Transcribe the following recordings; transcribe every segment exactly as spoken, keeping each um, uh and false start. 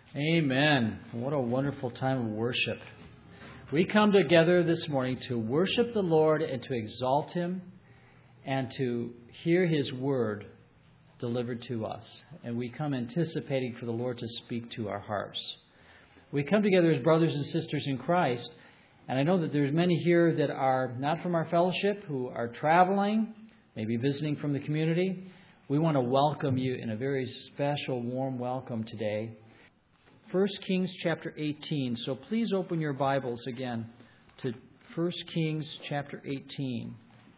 Amen. What a wonderful time of worship. We come together this morning to worship the Lord and to exalt Him and to hear His word delivered to us. And we come anticipating for the Lord to speak to our hearts. We come together as brothers and sisters in Christ. And I know that there's many here that are not from our fellowship, who are traveling, maybe visiting from the community. We want to welcome you in a very special, warm welcome today. First Kings chapter eighteen. So please open your Bibles again to First Kings chapter eighteen.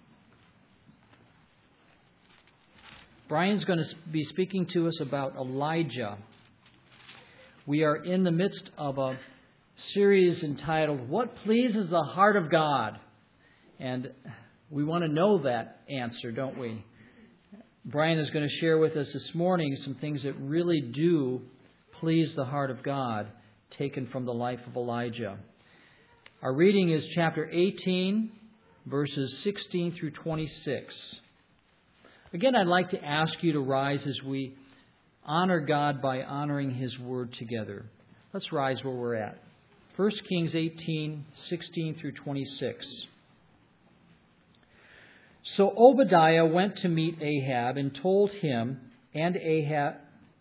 Brian's going to be speaking to us about Elijah. We are in the midst of a series entitled, What Pleases the Heart of God? And we want to know that answer, don't we? Brian is going to share with us this morning some things that really do please the heart of God, taken from the life of Elijah. Our reading is chapter eighteen, verses sixteen through twenty-six. Again, I'd like to ask you to rise as we honor God by honoring His word together. Let's rise where we're at. First Kings eighteen, sixteen through twenty-six. So Obadiah went to meet Ahab and told him, and Ahab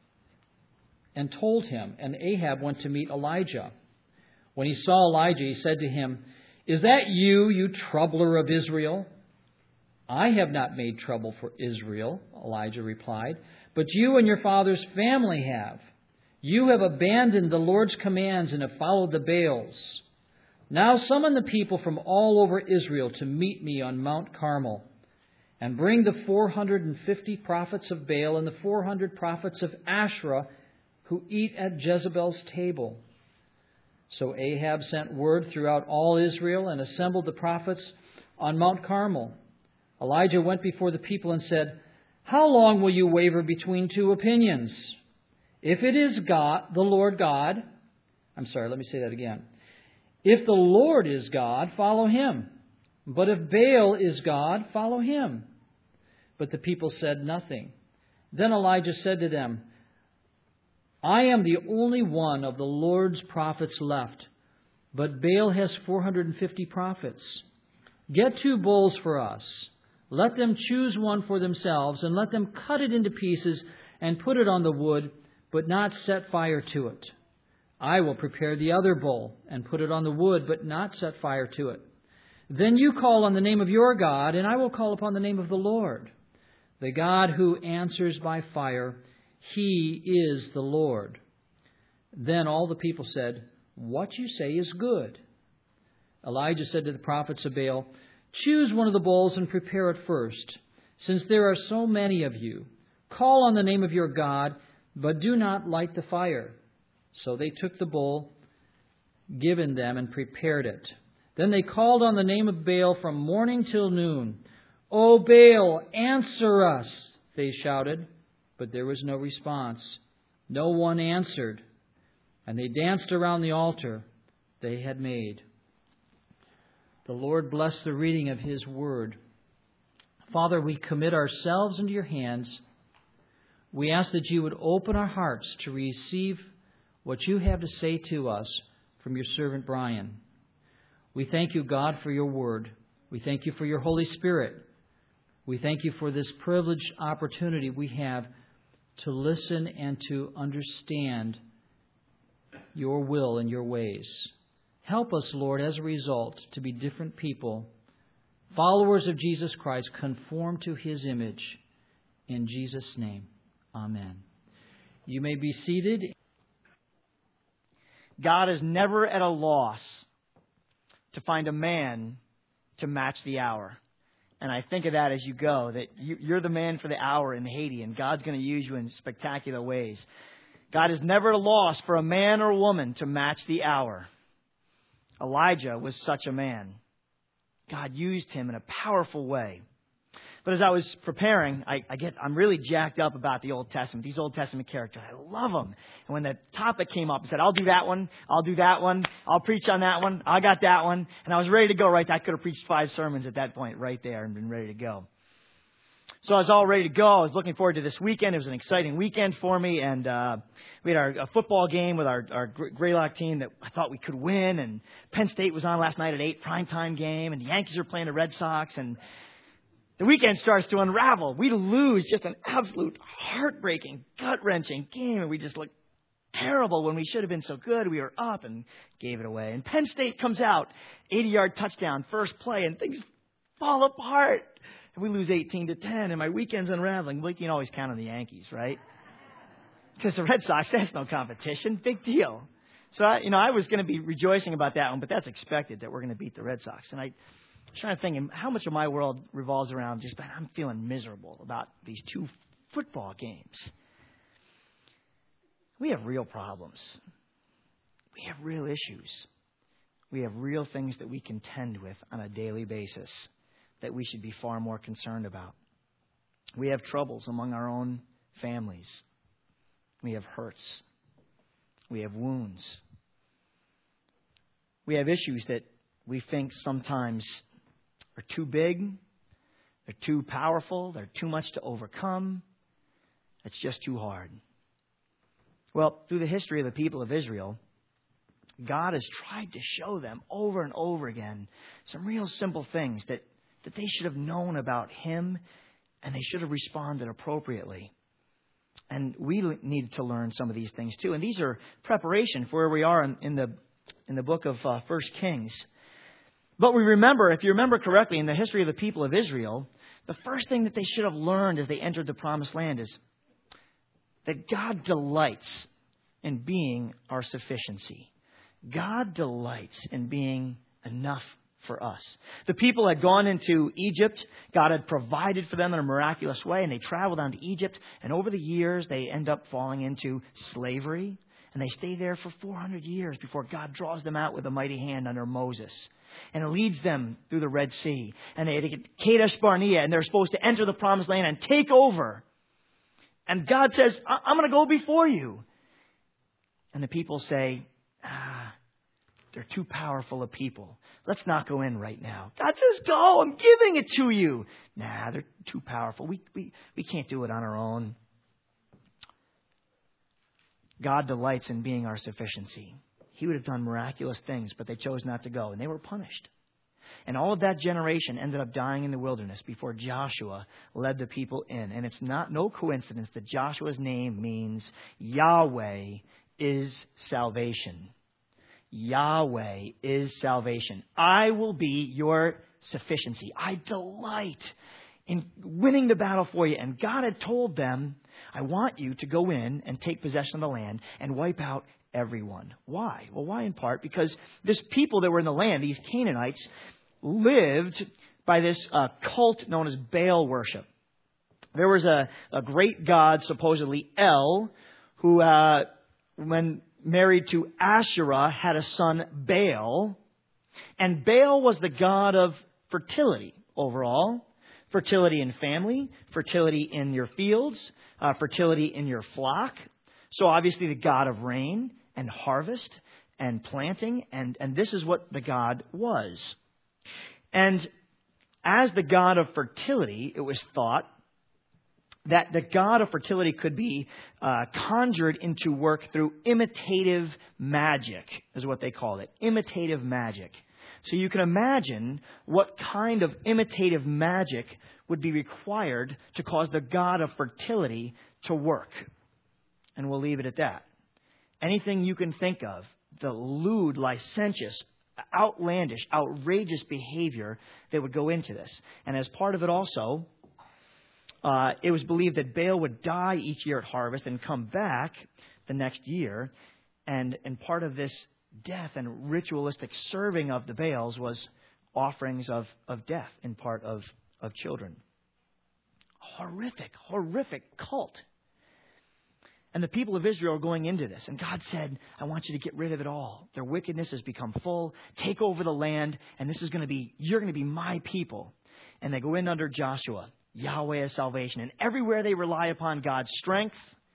and told him, and Ahab went to meet Elijah. When he saw Elijah, he said to him, Is that you, you troubler of Israel? I have not made trouble for Israel, Elijah replied, but you and your father's family have. You have abandoned the Lord's commands and have followed the Baals. Now summon the people from all over Israel to meet me on Mount Carmel, and bring the four hundred fifty prophets of Baal and the four hundred prophets of Asherah who eat at Jezebel's table. So Ahab sent word throughout all Israel and assembled the prophets on Mount Carmel. Elijah went before the people and said, How long will you waver between two opinions? If it is God, the Lord God, I'm sorry, let me say that again. If the Lord is God, follow Him. But if Baal is God, follow him. But the people said nothing. Then Elijah said to them, I am the only one of the Lord's prophets left, but Baal has four hundred fifty prophets. Get two bulls for us. Let them choose one for themselves, and let them cut it into pieces and put it on the wood, but not set fire to it. I will prepare the other bull and put it on the wood, but not set fire to it. Then you call on the name of your God, and I will call upon the name of the Lord. The God who answers by fire, He is the Lord. Then all the people said, What you say is good. Elijah said to the prophets of Baal, Choose one of the bulls and prepare it first, since there are so many of you. Call on the name of your God, but do not light the fire. So they took the bull given them and prepared it. Then they called on the name of Baal from morning till noon. O Baal, answer us, they shouted. But there was no response. No one answered. And they danced around the altar they had made. The Lord bless the reading of His word. Father, we commit ourselves into your hands. We ask that you would open our hearts to receive what you have to say to us from your servant Brian. We thank you, God, for your word. We thank you for your Holy Spirit. We thank you for this privileged opportunity we have to listen and to understand your will and your ways. Help us, Lord, as a result, to be different people, followers of Jesus Christ, conformed to His image. In Jesus' name, amen. You may be seated. God is never at a loss to find a man to match the hour. And I think of that as you go, that you, you're the man for the hour in Haiti, and God's going to use you in spectacular ways. God is never at a loss for a man or a woman to match the hour. Elijah was such a man. God used him in a powerful way. But as I was preparing, I, I get, I'm really jacked up about the Old Testament, these Old Testament characters. I love them. And when the topic came up, I said, I'll do that one. I'll do that one. I'll preach on that one. I got that one. And I was ready to go right there. I could have preached five sermons at that point right there and been ready to go. So I was all ready to go. I was looking forward to this weekend. It was an exciting weekend for me. And uh, we had our a football game with our, our Greylock team that I thought we could win. And Penn State was on last night at eight, primetime game. And the Yankees are playing the Red Sox. And the weekend starts to unravel. We lose just an absolute heartbreaking, gut-wrenching game. And we just looked terrible when we should have been so good. We were up and gave it away. And Penn State comes out, eighty-yard touchdown, first play, and things fall apart. We lose eighteen to ten, and my weekend's unraveling. We can always count on the Yankees, right? Because the Red Sox, that's no competition. Big deal. So, I, you know, I was going to be rejoicing about that one, but that's expected that we're going to beat the Red Sox. And I was trying to think how much of my world revolves around just that I'm feeling miserable about these two football games. We have real problems. We have real issues. We have real things that we contend with on a daily basis that we should be far more concerned about. We have troubles among our own families. We have hurts. We have wounds. We have issues that we think sometimes are too big, they're too powerful, they're too much to overcome. It's just too hard. Well, through the history of the people of Israel, God has tried to show them over and over again some real simple things that that they should have known about Him, and they should have responded appropriately. And we need to learn some of these things too. And these are preparation for where we are in, in the in the book of uh, First Kings. But we remember, if you remember correctly, in the history of the people of Israel, the first thing that they should have learned as they entered the Promised Land is that God delights in being our sufficiency. God delights in being enough for us. The people had gone into Egypt. God had provided for them in a miraculous way, and they traveled down to Egypt. And over the years, they end up falling into slavery, and they stay there for four hundred years before God draws them out with a mighty hand under Moses. And it leads them through the Red Sea. And they get Kadesh Barnea, and they're supposed to enter the Promised Land and take over. And God says, I- I'm going to go before you. And the people say, ah, they're too powerful a people. Let's not go in right now. God says, go, I'm giving it to you. Nah, they're too powerful. We, we, we can't do it on our own. God delights in being our sufficiency. He would have done miraculous things, but they chose not to go, and they were punished. And all of that generation ended up dying in the wilderness before Joshua led the people in. And it's not no coincidence that Joshua's name means Yahweh is salvation. Yahweh is salvation. I will be your sufficiency. I delight in winning the battle for you. And God had told them, I want you to go in and take possession of the land and wipe out everyone. Why? Well, why in part? Because this people that were in the land, these Canaanites, lived by this uh, cult known as Baal worship. There was a, a great god, supposedly El, who, uh, when married to Asherah, had a son, Baal. And Baal was the god of fertility overall. Fertility in family, fertility in your fields, uh, fertility in your flock. So obviously the god of rain and harvest and planting. And, and this is what the god was. And as the god of fertility, it was thought that the god of fertility could be uh, conjured into work through imitative magic, is what they called it. Imitative magic. So you can imagine what kind of imitative magic would be required to cause the god of fertility to work. And we'll leave it at that. Anything you can think of, the lewd, licentious, outlandish, outrageous behavior that would go into this. And as part of it also, uh, it was believed that Baal would die each year at harvest and come back the next year. And, and part of this death and ritualistic serving of the Baals was offerings of, of death in part of, of children. Horrific, horrific cult. And the people of Israel are going into this. And God said, I want you to get rid of it all. Their wickedness has become full. Take over the land. And this is going to be, you're going to be my people. And they go in under Joshua. Yahweh is salvation. And everywhere they rely upon God's strength,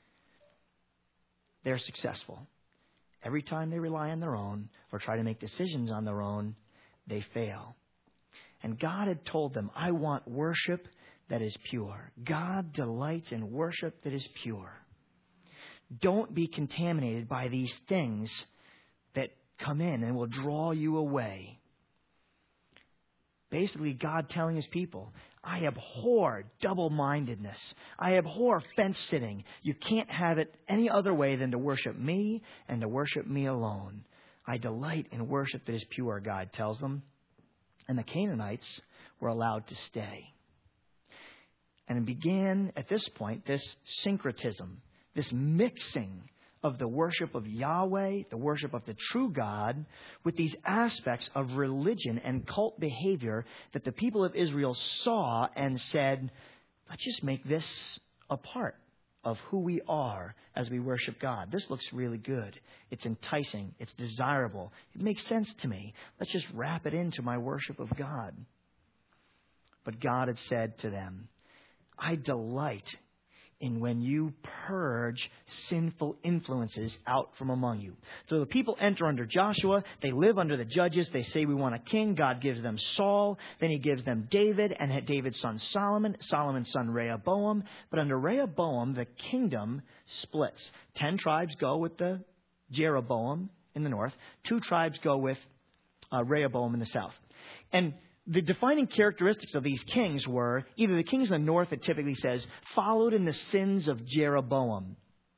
they're successful. Every time they rely on their own or try to make decisions on their own, they fail. And God had told them, I want worship that is pure. God delights in worship that is pure. Don't be contaminated by these things that come in and will draw you away. Basically, God telling his people, I abhor double-mindedness. I abhor fence-sitting. You can't have it any other way than to worship me and to worship me alone. I delight in worship that is pure, God tells them. And the Canaanites were allowed to stay. And it began, at this point, this syncretism, this mixing of the worship of Yahweh, the worship of the true God, with these aspects of religion and cult behavior that the people of Israel saw and said, let's just make this a part of who we are as we worship God. This looks really good. It's enticing. It's desirable. It makes sense to me. Let's just wrap it into my worship of God. But God had said to them, I delight in when you purge sinful influences out from among you. So the people enter under Joshua. They live under the judges. They say, we want a king. God gives them Saul. Then he gives them David and had David's son Solomon, Solomon's son Rehoboam. But under Rehoboam, the kingdom splits. Ten tribes go with the Jeroboam in the north. Two tribes go with uh, Rehoboam in the south. And the defining characteristics of these kings were either the kings in the north, it typically says, followed in the sins of Jeroboam.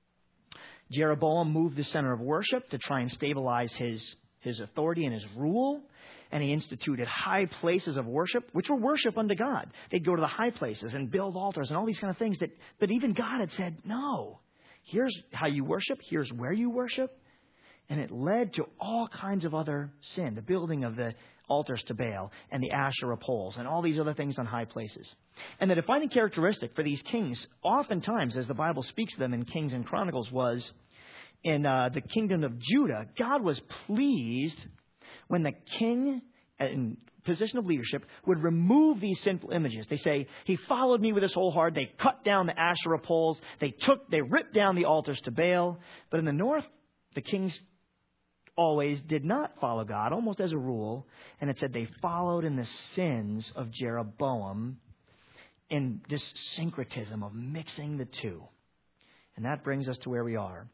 Jeroboam moved the center of worship to try and stabilize his, his authority and his rule. And he instituted high places of worship, which were worship unto God. They'd go to the high places and build altars and all these kind of things that, but even God had said, no, here's how you worship. Here's where you worship. And it led to all kinds of other sin, the building of the altars to Baal and the Asherah poles and all these other things on high places. And the defining characteristic for these kings, oftentimes as the Bible speaks of them in Kings and Chronicles, was in uh, the kingdom of Judah, God was pleased when the king in position of leadership would remove these sinful images. They say, he followed me with his whole heart. They cut down the Asherah poles. They took, they ripped down the altars to Baal. But in the north, the kings always did not follow God, almost as a rule. And it said they followed in the sins of Jeroboam in this syncretism of mixing the two. And that brings us to where we are.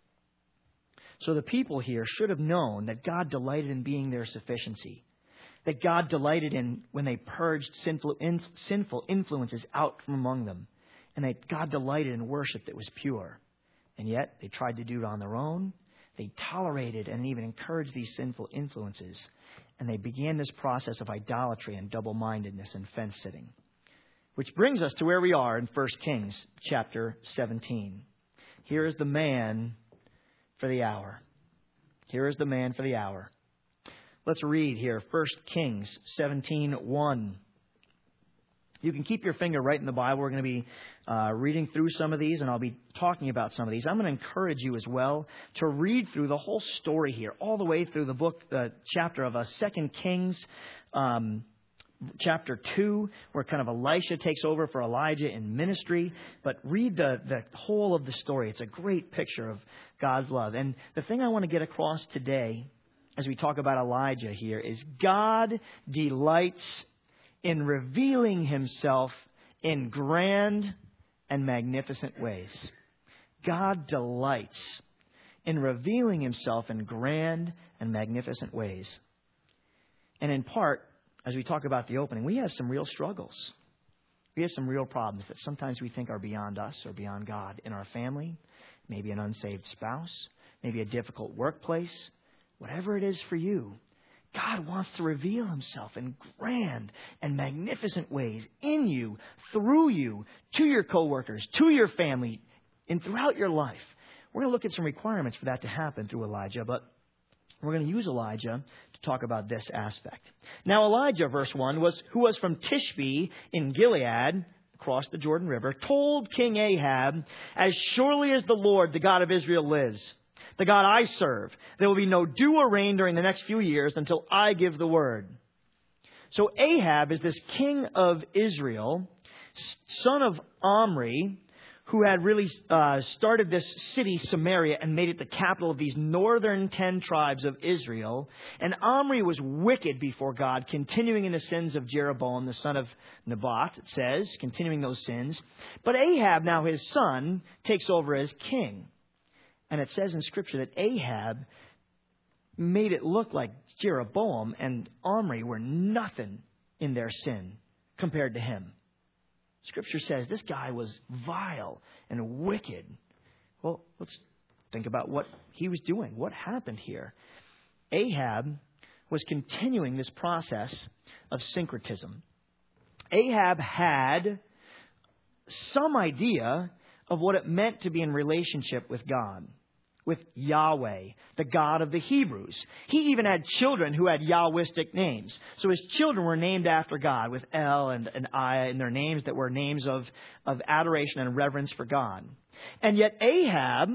So the people here should have known that God delighted in being their sufficiency. That God delighted in when they purged sinful, in, sinful influences out from among them. And that God delighted in worship that was pure. And yet they tried to do it on their own. They tolerated and even encouraged these sinful influences. And they began this process of idolatry and double-mindedness and fence-sitting. Which brings us to where we are in First Kings chapter seventeen. Here is the man for the hour. Here is the man for the hour. Let's read here First Kings seventeen one. You can keep your finger right in the Bible. We're going to be uh, reading through some of these, and I'll be talking about some of these. I'm going to encourage you as well to read through the whole story here, all the way through the book, uh, chapter of uh, Second Kings, um, chapter two, where kind of Elisha takes over for Elijah in ministry. But read the, the whole of the story. It's a great picture of God's love. And the thing I want to get across today, as we talk about Elijah here, is God delights in revealing himself in grand and magnificent ways. God delights in revealing himself in grand and magnificent ways. And in part, as we talk about the opening, we have some real struggles. We have some real problems that sometimes we think are beyond us or beyond God in our family, maybe an unsaved spouse, maybe a difficult workplace, whatever it is for you. God wants to reveal himself in grand and magnificent ways in you, through you, to your coworkers, to your family, and throughout your life. We're going to look at some requirements for that to happen through Elijah, but we're going to use Elijah to talk about this aspect. Now Elijah, verse one, was who was from Tishbe in Gilead, across the Jordan River, told King Ahab, as surely as the Lord, the God of Israel, lives, the God I serve, there will be no dew or rain during the next few years until I give the word. So Ahab is this king of Israel, son of Omri, who had really uh, started this city, Samaria, and made it the capital of these northern ten tribes of Israel. And Omri was wicked before God, continuing in the sins of Jeroboam, the son of Nebat, it says, continuing those sins. But Ahab, now his son, takes over as king. And it says in Scripture that Ahab made it look like Jeroboam and Omri were nothing in their sin compared to him. Scripture says this guy was vile and wicked. Well, let's think about what he was doing. What happened here? Ahab was continuing this process of syncretism. Ahab had some idea of what it meant to be in relationship with God, with Yahweh, the God of the Hebrews. He even had children who had Yahwistic names. So his children were named after God, with El and, and I, and their names that were names of, of adoration and reverence for God. And yet Ahab,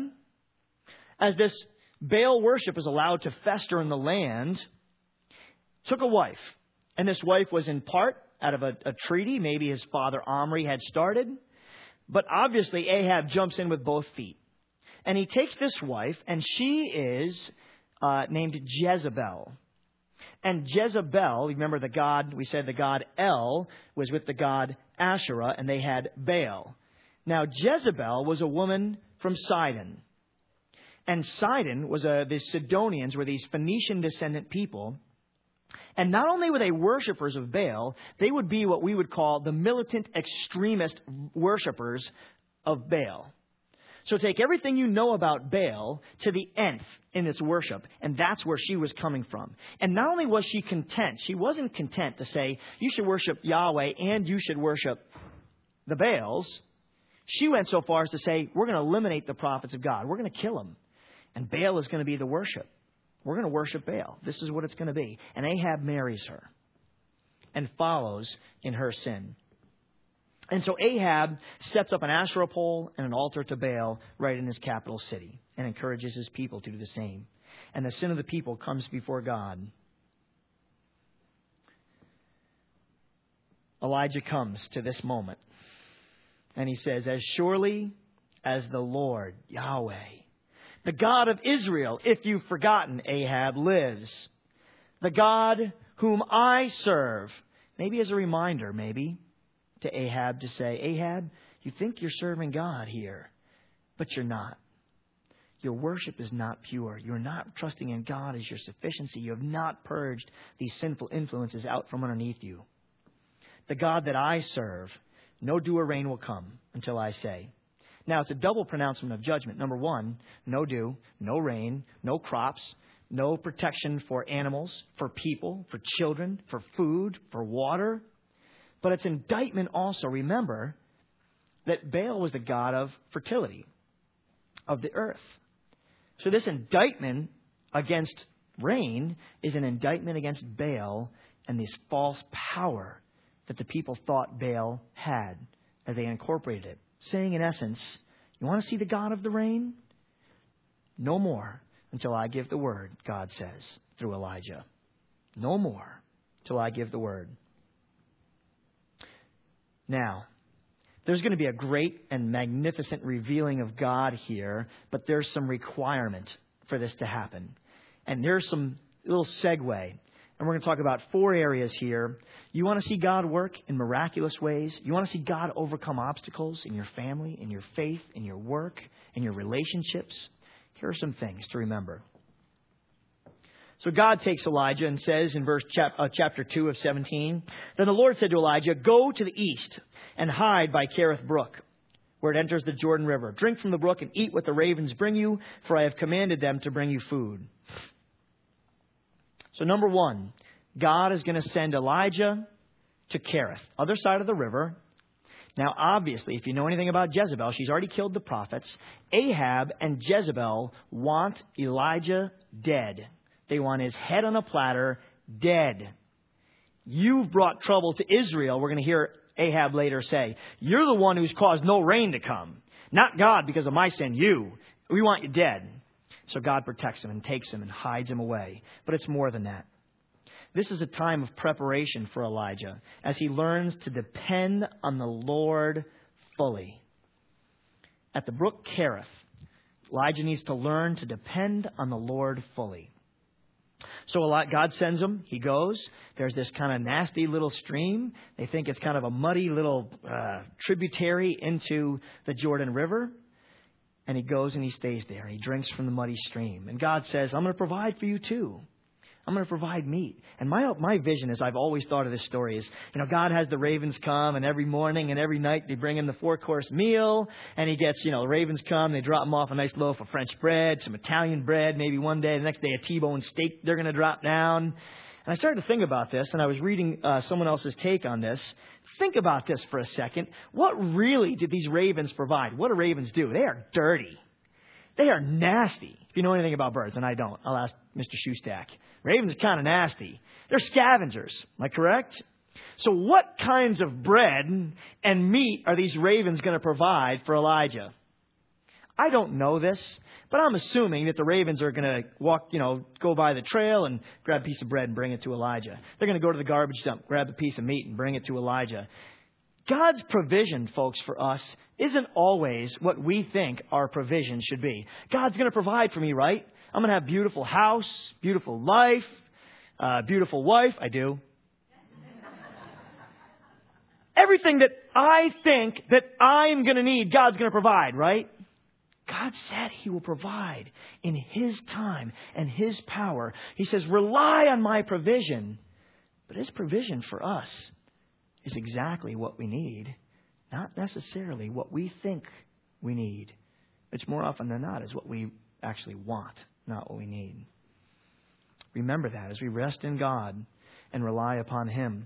as this Baal worship is allowed to fester in the land, took a wife. And this wife was in part out of a, a treaty maybe his father Omri had started. But obviously Ahab jumps in with both feet. And he takes this wife, and she is uh, named Jezebel. And Jezebel, remember the god, we said the god El was with the god Asherah, and they had Baal. Now, Jezebel was a woman from Sidon. And Sidon was a, the Sidonians were these Phoenician descendant people. And not only were they worshipers of Baal, they would be what we would call the militant extremist worshipers of Baal. So take everything you know about Baal to the nth in its worship. And that's where she was coming from. And not only was she content, she wasn't content to say, you should worship Yahweh and you should worship the Baals. She went so far as to say, we're going to eliminate the prophets of God. We're going to kill them. And Baal is going to be the worship. We're going to worship Baal. This is what it's going to be. And Ahab marries her and follows in her sin. And so Ahab sets up an Asherah pole and an altar to Baal right in his capital city and encourages his people to do the same. And the sin of the people comes before God. Elijah comes to this moment and he says, as surely as the Lord, Yahweh, the God of Israel, if you've forgotten, Ahab, lives, the God whom I serve, maybe as a reminder, maybe, to Ahab to say, Ahab, you think you're serving God here, but you're not. Your worship is not pure. You're not trusting in God as your sufficiency. You have not purged these sinful influences out from underneath you. The God that I serve, no dew or rain will come until I say. Now, it's a double pronouncement of judgment. Number one, no dew, no rain, no crops, no protection for animals, for people, for children, for food, for water. But it's indictment also. Remember that Baal was the god of fertility, of the earth. So this indictment against rain is an indictment against Baal and this false power that the people thought Baal had as they incorporated it. Saying in essence, you want to see the God of the rain? No more until I give the word, God says through Elijah. No more till I give the word. Now, there's going to be a great and magnificent revealing of God here, but there's some requirement for this to happen. And there's some little segue. And we're going to talk about four areas here. You want to see God work in miraculous ways? You want to see God overcome obstacles in your family, in your faith, in your work, in your relationships? Here are some things to remember. So God takes Elijah and says in verse chap- uh, chapter two of seventeen, then the Lord said to Elijah, go to the east and hide by Kerith Brook, where it enters the Jordan River. Drink from the brook and eat what the ravens bring you, for I have commanded them to bring you food. So number one, God is going to send Elijah to Kerith, other side of the river. Now, obviously, if you know anything about Jezebel, she's already killed the prophets. Ahab and Jezebel want Elijah dead. They want his head on a platter, dead. You've brought trouble to Israel. We're going to hear Ahab later say, you're the one who's caused no rain to come. Not God because of my sin, you. We want you dead. So God protects him and takes him and hides him away. But it's more than that. This is a time of preparation for Elijah as he learns to depend on the Lord fully. at the brook Kerith, Elijah needs to learn to depend on the Lord fully. So a lot, God sends him. He goes. There's this kind of nasty little stream. They think it's kind of a muddy little uh, tributary into the Jordan River. And he goes and he stays there. And he drinks from the muddy stream. And God says, I'm going to provide for you too. I'm going to provide meat. And my my vision, as I've always thought of this story, is, you know, God has the ravens come, and every morning and every night they bring him the four-course meal. And he gets, you know, the ravens come, they drop him off a nice loaf of French bread, some Italian bread, maybe one day. The next day a T-bone steak they're going to drop down. And I started to think about this, and I was reading uh, someone else's take on this. Think about this for a second. What really did these ravens provide? What do ravens do? They are dirty. They are nasty. If you know anything about birds, and I don't, I'll ask Mister Shoestack. Ravens are kind of nasty. They're scavengers. Am I correct? So what kinds of bread and meat are these ravens going to provide for Elijah? I don't know this, but I'm assuming that the ravens are going to walk, you know, go by the trail and grab a piece of bread and bring it to Elijah. They're going to go to the garbage dump, grab a piece of meat and bring it to Elijah. God's provision, folks, for us isn't always what we think our provision should be. God's going to provide for me, right? I'm going to have beautiful house, beautiful life, uh, beautiful wife. I do. Everything that I think that I'm going to need, God's going to provide, right? God said He will provide in His time and His power. He says, rely on my provision. But His provision for us is exactly what we need, not necessarily what we think we need, which more often than not is what we actually want, not what we need. Remember that as we rest in God and rely upon Him.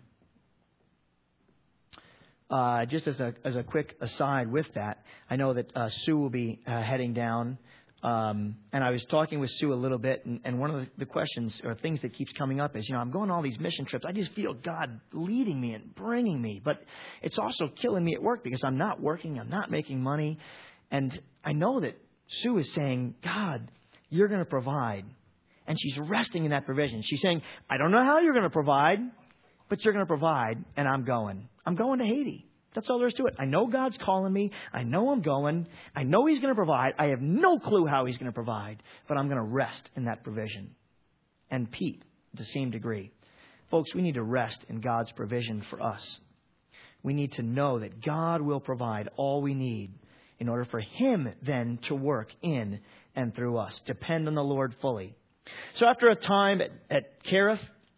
Uh, just as a as a quick aside with that, I know that uh, Sue will be uh, heading down. Um, and I was talking with Sue a little bit, and, and one of the, the questions or things that keeps coming up is, you know, I'm going on all these mission trips. I just feel God leading me and bringing me. But it's also killing me at work because I'm not working. I'm not making money. And I know that Sue is saying, God, you're going to provide. And she's resting in that provision. She's saying, I don't know how you're going to provide, but you're going to provide, and I'm going. I'm going to Haiti. That's all there is to it. I know God's calling me. I know I'm going. I know He's going to provide. I have no clue how He's going to provide, but I'm going to rest in that provision. And Pete, to the same degree. Folks, we need to rest in God's provision for us. We need to know that God will provide all we need in order for Him then to work in and through us. Depend on the Lord fully. So after a time at, at Kerith,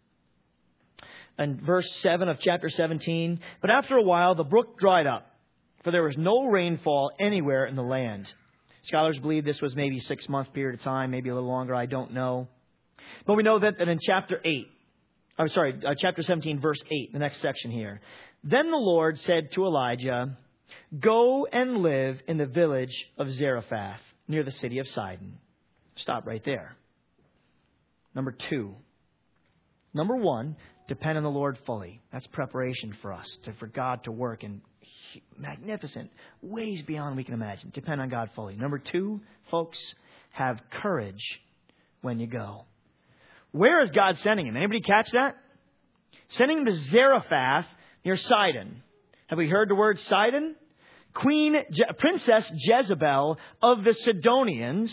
in verse seven of chapter seventeen, but after a while the brook dried up, for there was no rainfall anywhere in the land. Scholars believe this was maybe a six-month period of time, maybe a little longer, I don't know. But we know that, that in chapter eight, I'm sorry, uh, chapter seventeen, verse eight, the next section here. Then the Lord said to Elijah, go and live in the village of Zarephath, near the city of Sidon. Stop right there. Number two. Number one, depend on the Lord fully. That's preparation for us, to, for God to work in magnificent ways beyond we can imagine. Depend on God fully. Number two, folks, have courage when you go. Where is God sending him? Anybody catch that? Sending him to Zarephath near Sidon. Have we heard the word Sidon? Queen, Je- Princess Jezebel of the Sidonians,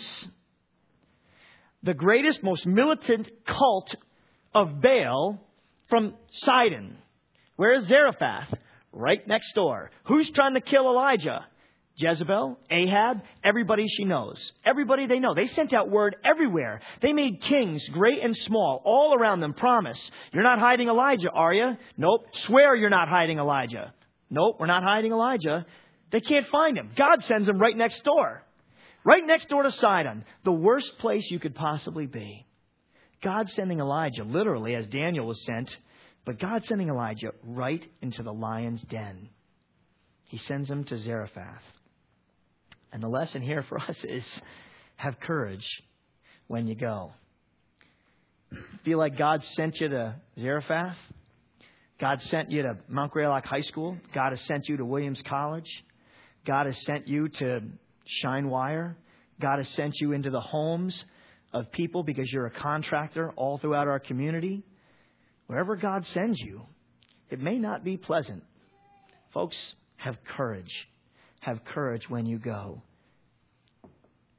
the greatest, most militant cult of Baal, from Sidon. Where is Zarephath? Right next door. Who's trying to kill Elijah? Jezebel, Ahab, everybody she knows. Everybody they know. They sent out word everywhere. They made kings, great and small, all around them promise. You're not hiding Elijah, are you? Nope. Swear you're not hiding Elijah. Nope, we're not hiding Elijah. They can't find him. God sends him right next door. Right next door to Sidon. The worst place you could possibly be. God sending Elijah, literally, as Daniel was sent, but God sending Elijah right into the lion's den. He sends him to Zarephath. And the lesson here for us is, have courage when you go. Feel like God sent you to Zarephath? God sent you to Mount Greylock High School? God has sent you to Williams College? God has sent you to Shinewire? God has sent you into the homes of people because you're a contractor all throughout our community? Wherever God sends you, it may not be pleasant. Folks, have courage. Have courage when you go.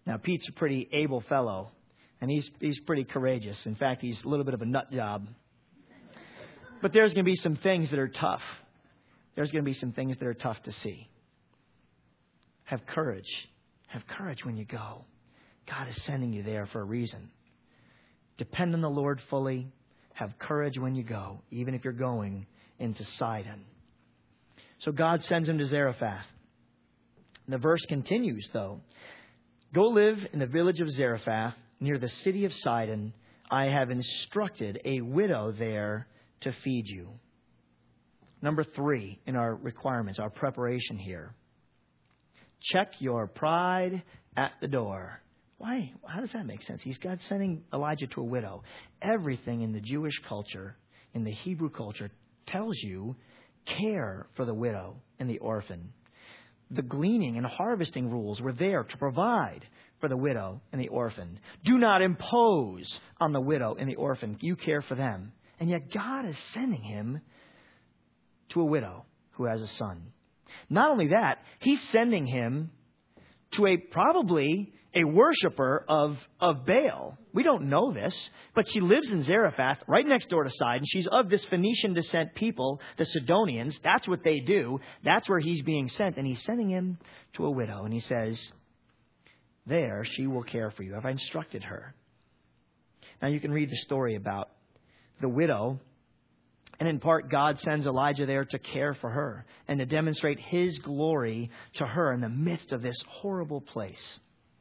Now, Pete's a pretty able fellow, and he's he's pretty courageous. In fact, he's a little bit of a nut job. But there's going to be some things that are tough. There's going to be some things that are tough to see. Have courage. Have courage when you go. God is sending you there for a reason. Depend on the Lord fully. Have courage when you go, even if you're going into Sidon. So God sends him to Zarephath. The verse continues, though. Go live in the village of Zarephath, near the city of Sidon. I have instructed a widow there to feed you. Number three in our requirements, our preparation here. Check your pride at the door. Why? How does that make sense? He's God sending Elijah to a widow. Everything in the Jewish culture, in the Hebrew culture, tells you care for the widow and the orphan. The gleaning and harvesting rules were there to provide for the widow and the orphan. Do not impose on the widow and the orphan. You care for them. And yet God is sending him to a widow who has a son. Not only that, he's sending him to a probably a worshiper of, of Baal. We don't know this, but she lives in Zarephath, right next door to Sidon. She's of this Phoenician descent people, the Sidonians. That's what they do. That's where he's being sent. And he's sending him to a widow. And he says, there she will care for you. Have I instructed her? Now you can read the story about the widow. And in part, God sends Elijah there to care for her and to demonstrate his glory to her in the midst of this horrible place.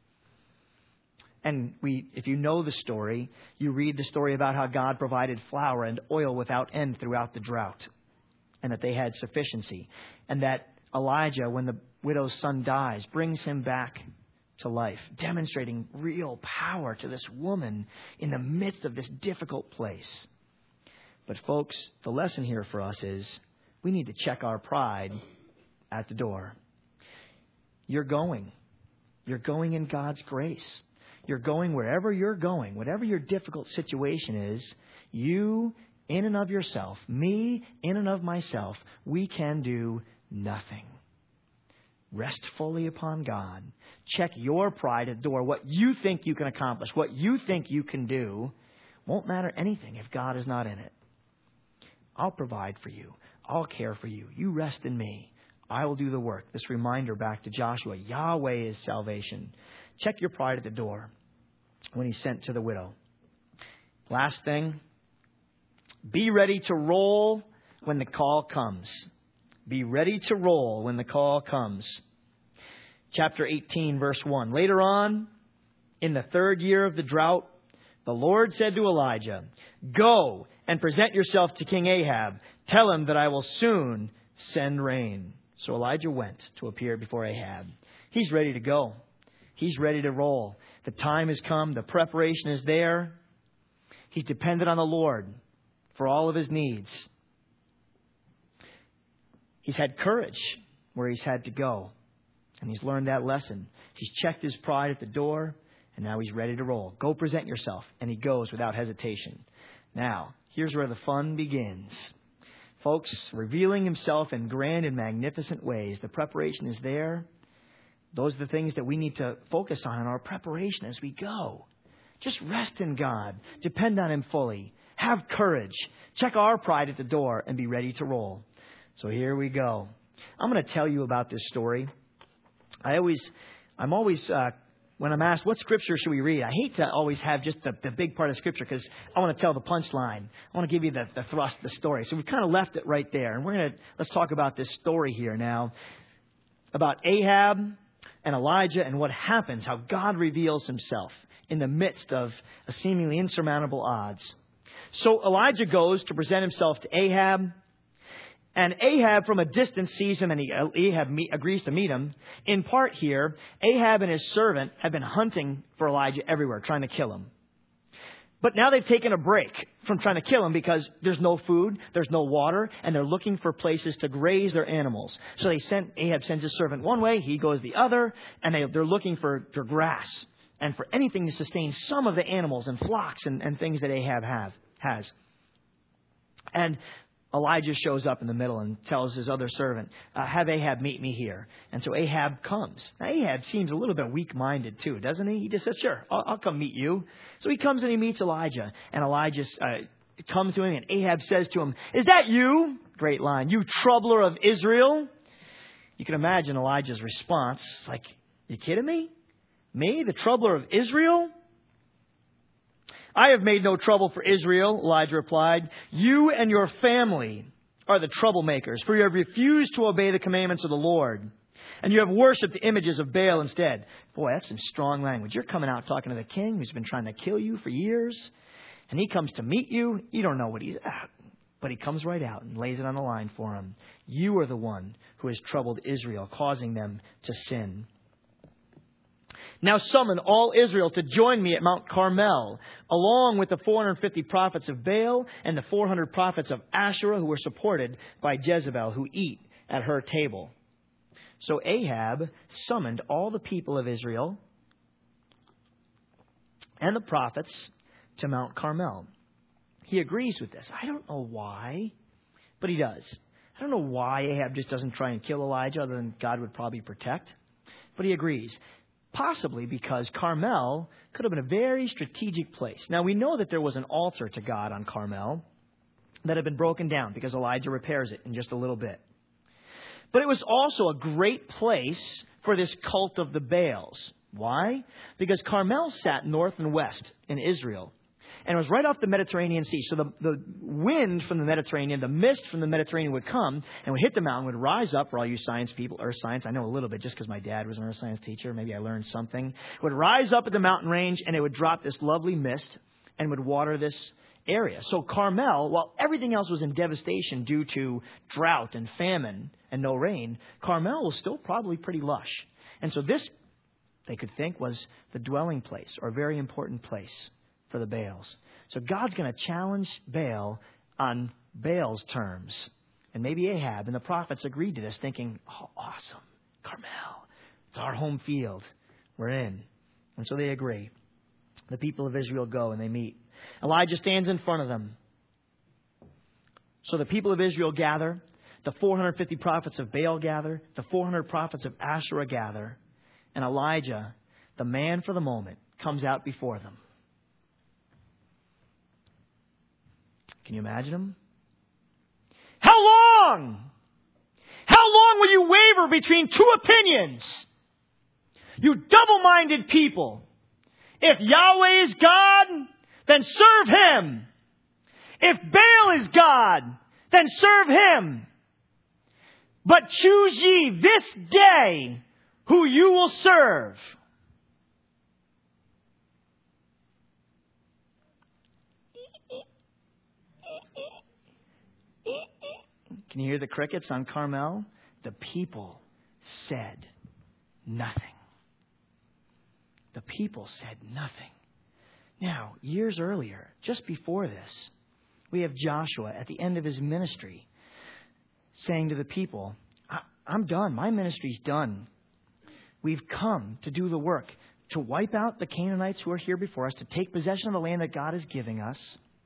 And we, if you know the story, you read the story about how God provided flour and oil without end throughout the drought, and that they had sufficiency. And that Elijah, when the widow's son dies, brings him back to life, demonstrating real power to this woman in the midst of this difficult place. But folks, the lesson here for us is we need to check our pride at the door. You're going. You're going in God's grace. You're going wherever you're going, whatever your difficult situation is, you in and of yourself, me in and of myself, we can do nothing. Rest fully upon God. Check your pride at the door. What you think you can accomplish, what you think you can do, won't matter anything if God is not in it. I'll provide for you. I'll care for you. You rest in me. I will do the work. This reminder back to Joshua, Yahweh is salvation. Check your pride at the door when he's sent to the widow. Last thing, be ready to roll when the call comes. Be ready to roll when the call comes. Chapter eighteen, verse one. Later on, in the third year of the drought, the Lord said to Elijah, go and present yourself to King Ahab. Tell him that I will soon send rain. So Elijah went to appear before Ahab. He's ready to go. He's ready to roll. The time has come. The preparation is there. He's dependent on the Lord for all of his needs. He's had courage where he's had to go. And he's learned that lesson. He's checked his pride at the door. And now he's ready to roll. Go present yourself. And he goes without hesitation. Now, here's where the fun begins. Folks, revealing himself in grand and magnificent ways. The preparation is there. Those are the things that we need to focus on in our preparation as we go. Just rest in God. Depend on him fully. Have courage. Check our pride at the door and be ready to roll. So here we go. I'm going to tell you about this story. I always, I'm always, uh, when I'm asked, what scripture should we read? I hate to always have just the, the big part of scripture because I want to tell the punchline. I want to give you the, the thrust of the story. So we kind of left it right there. And we're going to, let's talk about this story here now. About Ahab and Elijah and what happens, how God reveals himself in the midst of a seemingly insurmountable odds. So Elijah goes to present himself to Ahab. And Ahab from a distance sees him and he, Ahab meet, agrees to meet him. In part here, Ahab and his servant have been hunting for Elijah everywhere, trying to kill him. But now they've taken a break from trying to kill him because there's no food, there's no water, and they're looking for places to graze their animals. So they sent, Ahab sends his servant one way, he goes the other, and they, they're looking for, for grass and for anything to sustain some of the animals and flocks and, and things that Ahab have, has. And Elijah shows up in the middle and tells his other servant, uh, have Ahab meet me here. And so Ahab comes. Now, Ahab seems a little bit weak-minded too, doesn't he? He just says, sure, I'll, I'll come meet you. So he comes and he meets Elijah. And Elijah uh, comes to him and Ahab says to him, is that you? Great line. You troubler of Israel. You can imagine Elijah's response. It's like, you kidding me? Me, the troubler of Israel? I have made no trouble for Israel, Elijah replied. You and your family are the troublemakers, for you have refused to obey the commandments of the Lord, and you have worshipped the images of Baal instead. Boy, that's some strong language. You're coming out talking to the king who's been trying to kill you for years, and he comes to meet you. You don't know what he's at, but he comes right out and lays it on the line for him. You are the one who has troubled Israel, causing them to sin. Now summon all Israel to join me at Mount Carmel, along with the four hundred fifty prophets of Baal and the four hundred prophets of Asherah who were supported by Jezebel, who eat at her table. So Ahab summoned all the people of Israel and the prophets to Mount Carmel. He agrees with this. I don't know why, but he does. I don't know why Ahab just doesn't try and kill Elijah, other than God would probably protect. But he agrees. Possibly because Carmel could have been a very strategic place. Now, we know that there was an altar to God on Carmel that had been broken down because Elijah repairs it in just a little bit. But it was also a great place for this cult of the Baals. Why? Because Carmel sat north and west in Israel. And it was right off the Mediterranean Sea. So the, the wind from the Mediterranean, the mist from the Mediterranean would come and would hit the mountain, would rise up. For all you science people, or science, I know a little bit just because my dad was an earth science teacher. Maybe I learned something. It would rise up at the mountain range and it would drop this lovely mist and would water this area. So Carmel, while everything else was in devastation due to drought and famine and no rain, Carmel was still probably pretty lush. And so this, they could think, was the dwelling place or a very important place for the Baals. So God's going to challenge Baal on Baal's terms. And maybe Ahab and the prophets agreed to this, thinking, oh, awesome, Carmel, it's our home field. We're in. And so they agree. The people of Israel go and they meet. Elijah stands in front of them. So the people of Israel gather. The four hundred fifty prophets of Baal gather. The four hundred prophets of Asherah gather. And Elijah, the man for the moment, comes out before them. Can you imagine him? How long? How long will you waver between two opinions? You double-minded people. If Yahweh is God, then serve Him. If Baal is God, then serve Him. But choose ye this day who you will serve. Can you hear the crickets on Carmel? The people said nothing. The people said nothing. Now, years earlier, just before this, we have Joshua at the end of his ministry saying to the people, I'm done. My ministry's done. We've come to do the work, to wipe out the Canaanites who are here before us, to take possession of the land that God is giving us.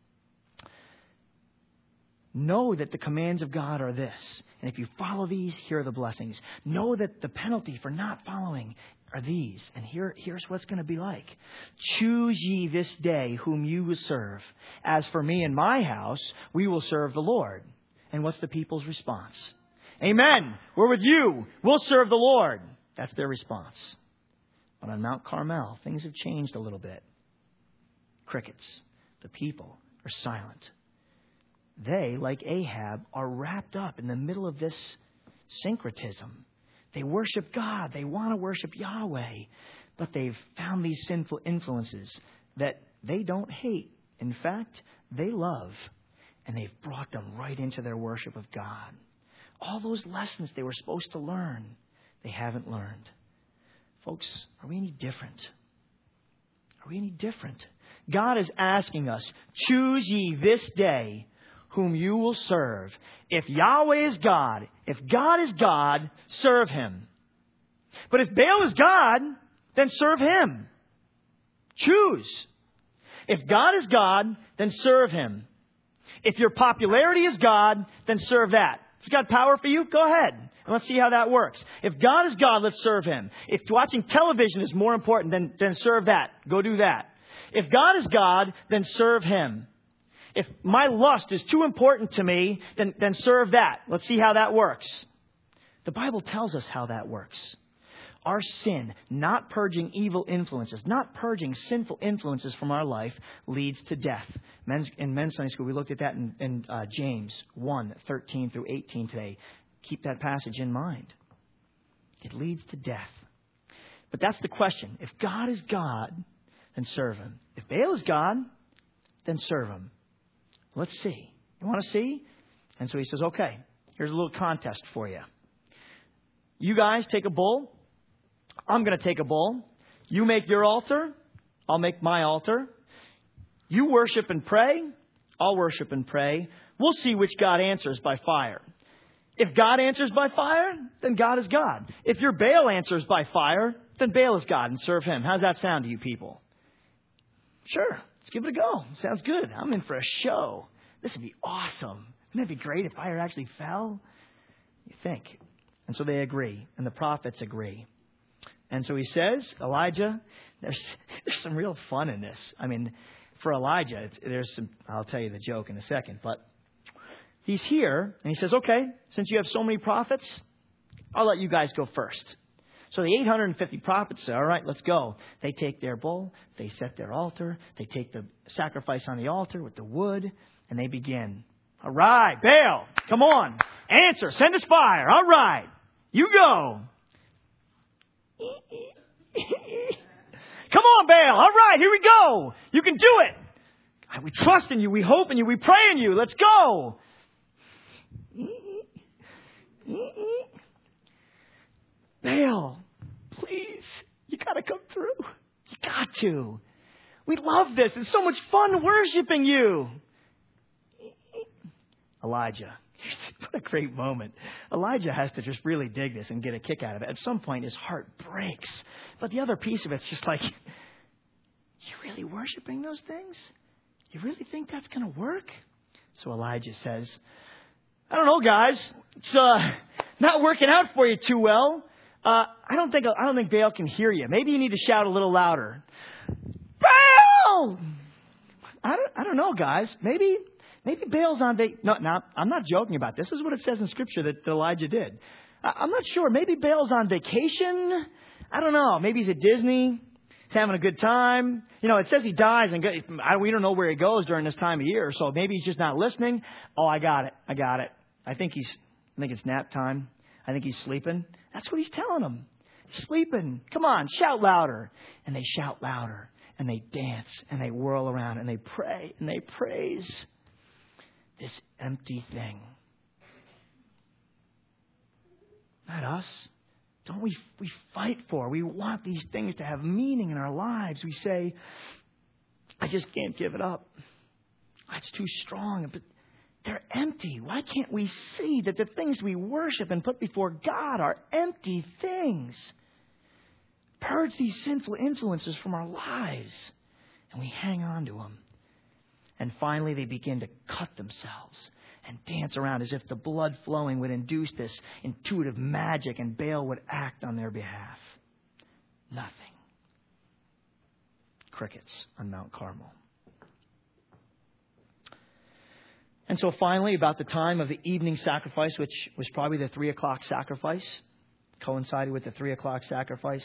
Know that the commands of God are this. And if you follow these, here are the blessings. Know that the penalty for not following are these. And here, here's what it's going to be like. Choose ye this day whom you will serve. As for me and my house, we will serve the Lord. And what's the people's response? Amen. We're with you. We'll serve the Lord. That's their response. But on Mount Carmel, things have changed a little bit. Crickets. The people are silent. They, like Ahab, are wrapped up in the middle of this syncretism. They worship God. They want to worship Yahweh. But they've found these sinful influences that they don't hate. In fact, they love. And they've brought them right into their worship of God. All those lessons they were supposed to learn, they haven't learned. Folks, are we any different? Are we any different? God is asking us, choose ye this day whom you will serve. If Yahweh is God, if God is God, serve Him. But if Baal is God, then serve Him. Choose. If God is God, then serve Him. If your popularity is God, then serve that. If He's got power for you, go ahead. And let's see how that works. If God is God, let's serve Him. If watching television is more important, then, then serve that. Go do that. If God is God, then serve Him. If my lust is too important to me, then, then serve that. Let's see how that works. The Bible tells us how that works. Our sin, not purging evil influences, not purging sinful influences from our life, leads to death. Men's, in Men's Sunday School, we looked at that in, in uh, James one, thirteen through eighteen today. Keep that passage in mind. It leads to death. But that's the question. If God is God, then serve Him. If Baal is God, then serve Him. Let's see. You want to see? And so he says, okay, here's a little contest for you. You guys take a bull. I'm going to take a bull. You make your altar. I'll make my altar. You worship and pray. I'll worship and pray. We'll see which God answers by fire. If God answers by fire, then God is God. If your Baal answers by fire, then Baal is God and serve him. How's that sound to you people? Sure. Let's give it a go. Sounds good. I'm in for a show. This would be awesome. Wouldn't it be great if fire actually fell? You think. And so they agree. And the prophets agree. And so he says, Elijah, there's there's some real fun in this. I mean, for Elijah, it's, there's some, I'll tell you the joke in a second. But he's here and he says, okay, since you have so many prophets, I'll let you guys go first. So the eight hundred fifty prophets say, all right, let's go. They take their bull, they set their altar, they take the sacrifice on the altar with the wood, and they begin. All right, Baal, come on, answer, send us fire. All right, you go. Come on, Baal. All right, here we go. You can do it. We trust in you. We hope in you. We pray in you. Let's go. Baal, please, you got to come through. You got to. We love this. It's so much fun worshiping you. Elijah. What a great moment. Elijah has to just really dig this and get a kick out of it. At some point, his heart breaks. But the other piece of it's just like, you really worshiping those things? You really think that's going to work? So Elijah says, I don't know, guys. It's uh, not working out for you too well. Uh, I don't think I don't think Baal can hear you. Maybe you need to shout a little louder. Baal! I don't, I don't know, guys. Maybe... Maybe Baal's on vacation. No, no, I'm not joking about this. This is what it says in Scripture that Elijah did. I'm not sure. Maybe Baal's on vacation. I don't know. Maybe he's at Disney. He's having a good time. You know, it says he dies, and we don't know where he goes during this time of year. So maybe he's just not listening. Oh, I got it. I got it. I think he's. I think it's nap time. I think he's sleeping. That's what he's telling them. He's sleeping. Come on, shout louder. And they shout louder, and they dance, and they whirl around, and they pray, and they praise. This empty thing. Not us. Don't we we fight for? We want these things to have meaning in our lives. We say, I just can't give it up. It's too strong. But they're empty. Why can't we see that the things we worship and put before God are empty things? Purge these sinful influences from our lives. And we hang on to them. And finally, they begin to cut themselves and dance around as if the blood flowing would induce this intuitive magic and Baal would act on their behalf. Nothing. Crickets on Mount Carmel. And so finally, about the time of the evening sacrifice, which was probably the three o'clock sacrifice, coincided with the three o'clock sacrifice.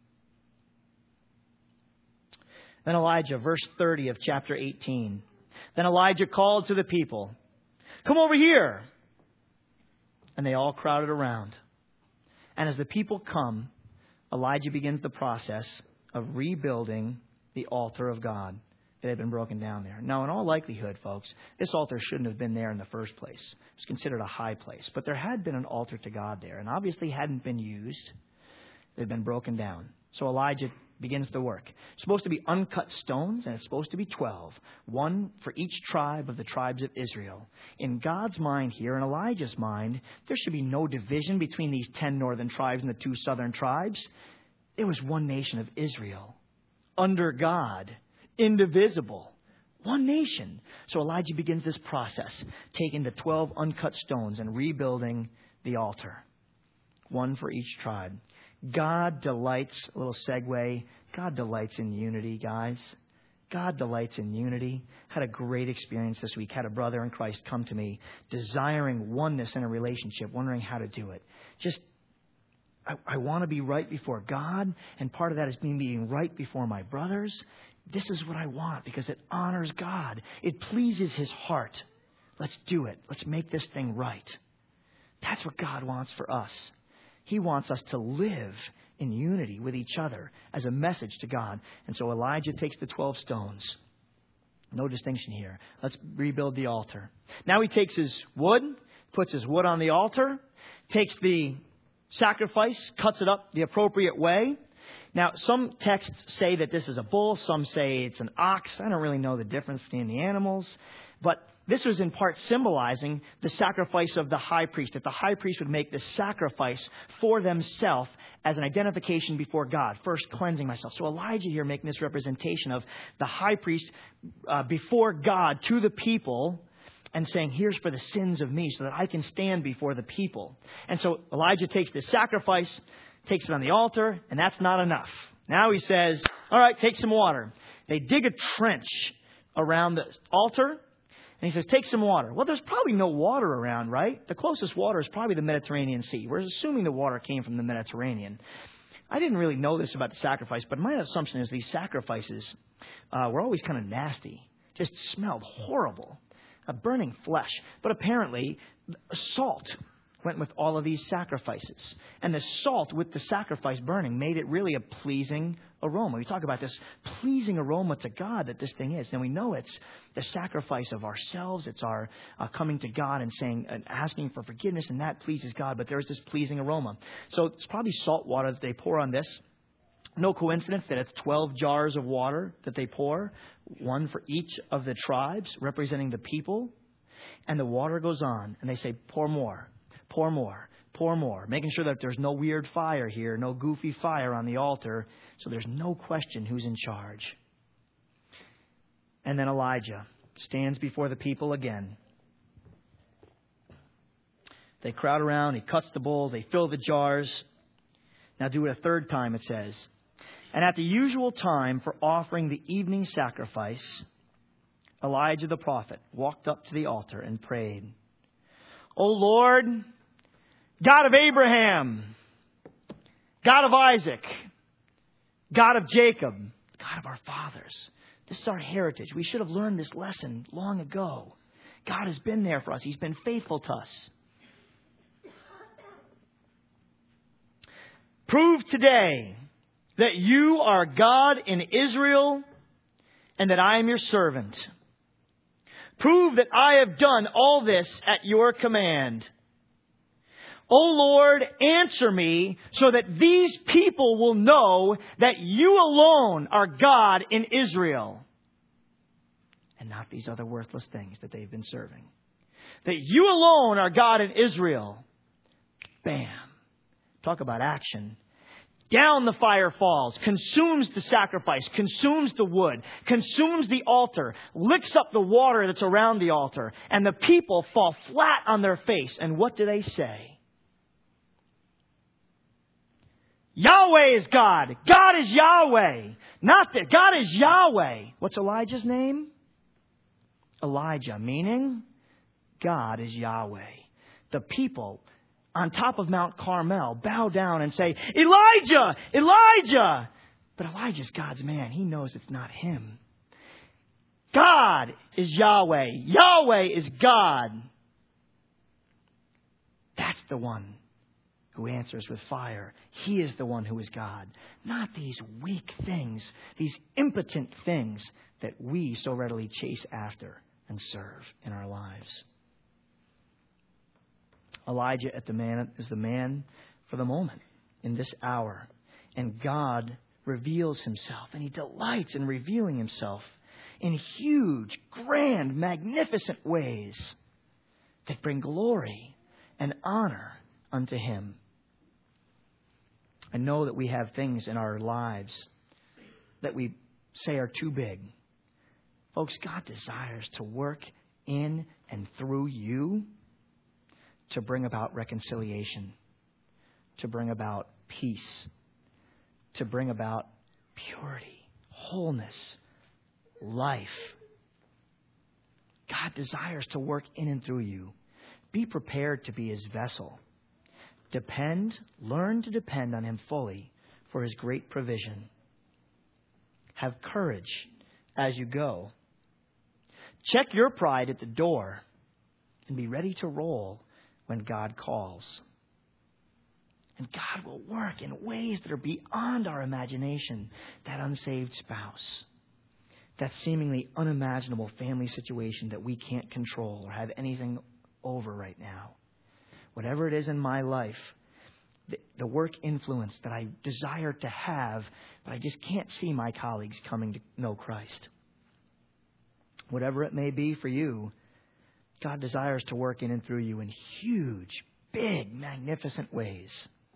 Then Elijah, verse thirty of chapter eighteen. Then Elijah called to the people, come over here. And they all crowded around. And as the people come, Elijah begins the process of rebuilding the altar of God that had been broken down there. Now, in all likelihood, folks, this altar shouldn't have been there in the first place. It was considered a high place. But there had been an altar to God there, and obviously hadn't been used. It had been broken down. So Elijah begins the work. It's supposed to be uncut stones, and it's supposed to be twelve. One for each tribe of the tribes of Israel. In God's mind here, in Elijah's mind, there should be no division between these ten northern tribes and the two southern tribes. There was one nation of Israel, under God, indivisible. One nation. So Elijah begins this process, taking the twelve uncut stones and rebuilding the altar. One for each tribe. God delights, a little segue, God delights in unity, guys. God delights in unity. Had a great experience this week. Had a brother in Christ come to me, desiring oneness in a relationship, wondering how to do it. Just, I, I want to be right before God, and part of that is being being right before my brothers. This is what I want because it honors God. It pleases His heart. Let's do it. Let's make this thing right. That's what God wants for us. He wants us to live in unity with each other as a message to God. And so Elijah takes the twelve stones. No distinction here. Let's rebuild the altar. Now he takes his wood, puts his wood on the altar, takes the sacrifice, cuts it up the appropriate way. Now, some texts say that this is a bull. Some say it's an ox. I don't really know the difference between the animals. But this was in part symbolizing the sacrifice of the high priest. That the high priest would make the sacrifice for themselves as an identification before God. First, cleansing myself. So Elijah here making this representation of the high priest uh, before God to the people and saying, here's for the sins of me so that I can stand before the people. And so Elijah takes this sacrifice, takes it on the altar, and that's not enough. Now he says, all right, take some water. They dig a trench around the altar. And he says, take some water. Well, there's probably no water around, right? The closest water is probably the Mediterranean Sea. We're assuming the water came from the Mediterranean. I didn't really know this about the sacrifice, but my assumption is these sacrifices uh, were always kind of nasty. Just smelled horrible. A burning flesh. But apparently, salt went with all of these sacrifices. And the salt with the sacrifice burning made it really a pleasing aroma. We talk about this pleasing aroma to God that this thing is. And we know it's the sacrifice of ourselves. It's our uh, coming to God and saying and asking for forgiveness, and that pleases God. But there's this pleasing aroma. So it's probably salt water that they pour on this. No coincidence that it's twelve jars of water that they pour, one for each of the tribes representing the people. And the water goes on, and they say, pour more. Pour more, pour more, making sure that there's no weird fire here, no goofy fire on the altar, so there's no question who's in charge. And then Elijah stands before the people again. They crowd around, he cuts the bowls, they fill the jars. Now do it a third time, it says. And at the usual time for offering the evening sacrifice, Elijah the prophet walked up to the altar and prayed, O Lord, God of Abraham, God of Isaac, God of Jacob, God of our fathers. This is our heritage. We should have learned this lesson long ago. God has been there for us. He's been faithful to us. Prove today that you are God in Israel and that I am your servant. Prove that I have done all this at your command. O Lord, answer me so that these people will know that you alone are God in Israel and not these other worthless things that they've been serving. That you alone are God in Israel. Bam. Talk about action. Down the fire falls, consumes the sacrifice, consumes the wood, consumes the altar, licks up the water that's around the altar, and the people fall flat on their face. And what do they say? Yahweh is God. God is Yahweh. Not that. God is Yahweh. What's Elijah's name? Elijah, meaning God is Yahweh. The people on top of Mount Carmel bow down and say, Elijah! Elijah! But Elijah's God's man. He knows it's not him. God is Yahweh. Yahweh is God. That's the one who answers with fire. He is the one who is God. Not these weak things, these impotent things that we so readily chase after and serve in our lives. Elijah at the man is the man for the moment in this hour. And God reveals himself, and he delights in revealing himself in huge, grand, magnificent ways that bring glory and honor unto him. I know that we have things in our lives that we say are too big, Folks, God desires to work in and through you to bring about reconciliation, to bring about peace, to bring about purity, wholeness, life. God desires to work in and through you. Be prepared to be His vessel. Depend, learn to depend on Him fully for His great provision. Have courage as you go. Check your pride at the door and be ready to roll when God calls. And God will work in ways that are beyond our imagination. That unsaved spouse, that seemingly unimaginable family situation that we can't control or have anything over right now. Whatever it is in my life, the, the work influence that I desire to have, but I just can't see my colleagues coming to know Christ. Whatever it may be for you, God desires to work in and through you in huge, big, magnificent ways.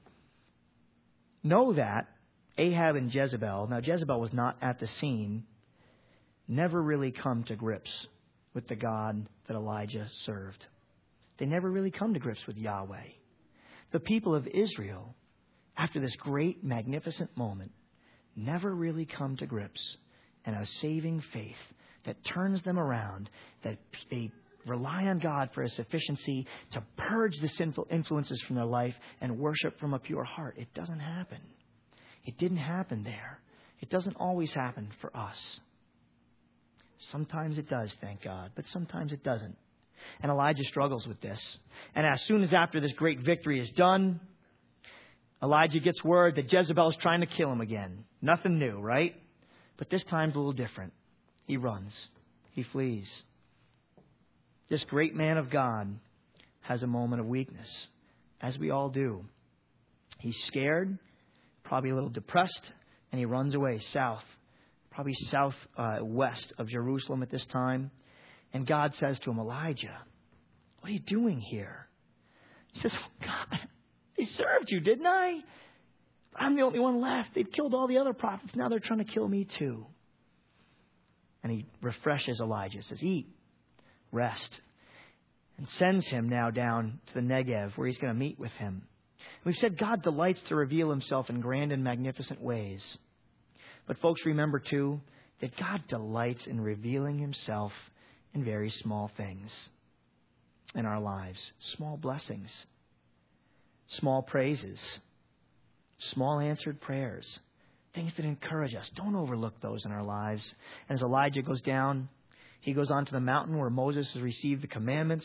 Know that Ahab and Jezebel, now Jezebel was not at the scene, never really come to grips with the God that Elijah served. They never really come to grips with Yahweh. The people of Israel, after this great, magnificent moment, never really come to grips in a saving faith that turns them around, that they rely on God for His sufficiency to purge the sinful influences from their life and worship from a pure heart. It doesn't happen. It didn't happen there. It doesn't always happen for us. Sometimes it does, thank God, but sometimes it doesn't. And Elijah struggles with this. And as soon as after this great victory is done, Elijah gets word that Jezebel's trying to kill him again. Nothing new, right? But this time's a little different. He runs. He flees. This great man of God has a moment of weakness, as we all do. He's scared, probably a little depressed, and he runs away south, probably south uh, west of Jerusalem at this time. And God says to him, Elijah, what are you doing here? He says, oh, God, I served you, didn't I? I'm the only one left. They've killed all the other prophets. Now they're trying to kill me too. And he refreshes Elijah, says, eat, rest, and sends him now down to the Negev where he's going to meet with him. We've said God delights to reveal Himself in grand and magnificent ways. But folks, remember too that God delights in revealing Himself in very small things in our lives. Small blessings, small praises, small answered prayers, things that encourage us. Don't overlook those in our lives. As Elijah goes down, he goes on to the mountain where Moses has received the commandments.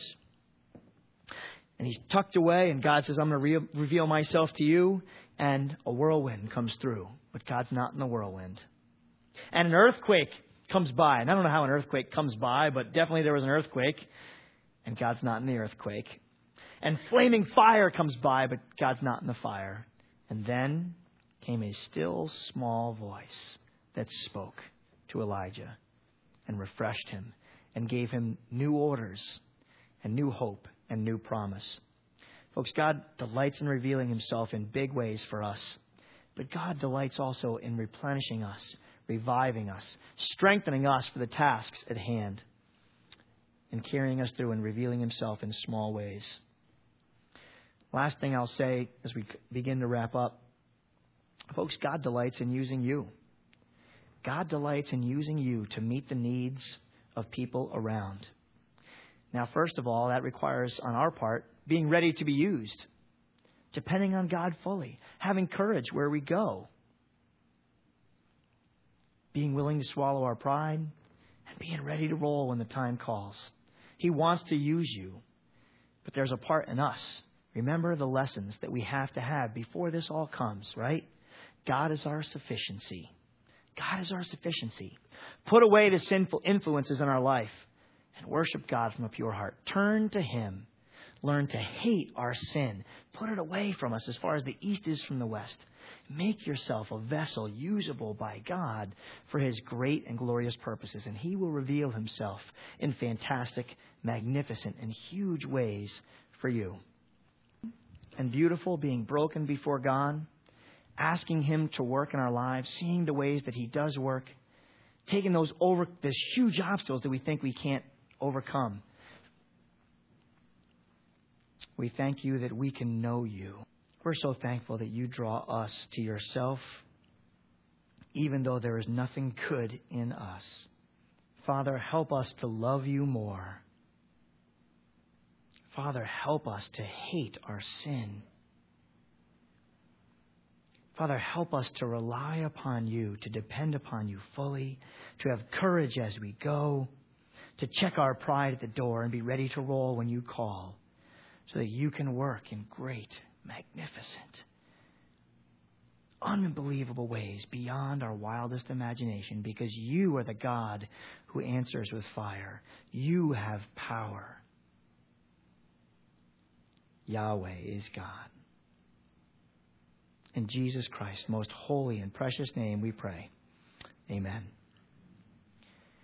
And he's tucked away, and God says, I'm going to re- reveal myself to you. And a whirlwind comes through, but God's not in the whirlwind. And an earthquake comes by. And I don't know how an earthquake comes by, but definitely there was an earthquake. And God's not in the earthquake. And flaming fire comes by, but God's not in the fire. And then came a still small voice that spoke to Elijah and refreshed him and gave him new orders and new hope and new promise. Folks, God delights in revealing Himself in big ways for us. But God delights also in replenishing us, reviving us, strengthening us for the tasks at hand, and carrying us through and revealing Himself in small ways. Last thing I'll say as we begin to wrap up. Folks, God delights in using you. God delights in using you to meet the needs of people around. Now, first of all, that requires on our part being ready to be used, depending on God fully, having courage where we go, being willing to swallow our pride, and being ready to roll when the time calls. He wants to use you, but there's a part in us. Remember the lessons that we have to have before this all comes, right? God is our sufficiency. God is our sufficiency. Put away the sinful influences in our life and worship God from a pure heart. Turn to Him. Learn to hate our sin. Put it away from us as far as the east is from the west. Make yourself a vessel usable by God for His great and glorious purposes. And He will reveal Himself in fantastic, magnificent, and huge ways for you. And beautiful, being broken before God, asking Him to work in our lives, seeing the ways that He does work, taking those over, those huge obstacles that we think we can't overcome. We thank you that we can know you. We're so thankful that you draw us to yourself, even though there is nothing good in us. Father, help us to love you more. Father, help us to hate our sin. Father, help us to rely upon you, to depend upon you fully, to have courage as we go, to check our pride at the door and be ready to roll when you call, so that you can work in great, magnificent, unbelievable ways beyond our wildest imagination, because you are the God who answers with fire. You have power. Yahweh is God. In Jesus Christ's most holy and precious name we pray. Amen.